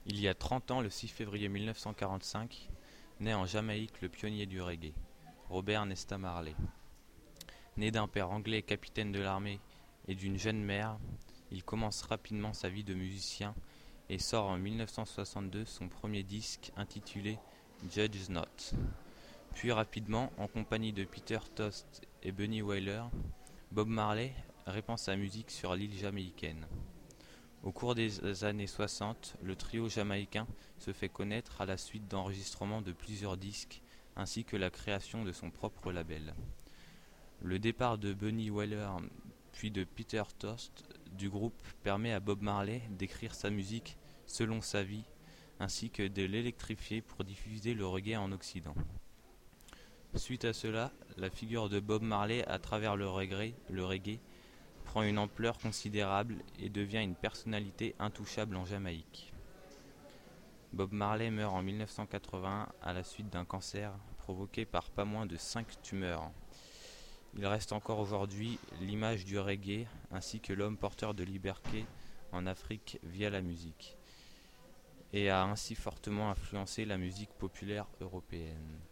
Il y a 30 ans, le 6 février 1945, naît en Jamaïque le pionnier du reggae, Robert Nesta Marley. Né d'un père anglais capitaine de l'armée et d'une jeune mère, il commence rapidement sa vie de musicien et sort en 1962 son premier disque intitulé Judge Not. Puis rapidement, en compagnie de Peter Tosh et Bunny Wailer, Bob Marley répand sa musique sur l'île jamaïcaine. Au cours des années 60, le trio jamaïcain se fait connaître à la suite d'enregistrements de plusieurs disques ainsi que la création de son propre label. Le départ de Bunny Wailer puis de Peter Tosh du groupe permet à Bob Marley d'écrire sa musique selon sa vie ainsi que de l'électrifier pour diffuser le reggae en Occident. Suite à cela, la figure de Bob Marley à travers le reggae prend une ampleur considérable et devient une personnalité intouchable en Jamaïque. Bob Marley meurt en 1981 à la suite d'un cancer provoqué par pas moins de 5 tumeurs. Il reste encore aujourd'hui l'image du reggae ainsi que l'homme porteur de liberté en Afrique via la musique, et a ainsi fortement influencé la musique populaire européenne.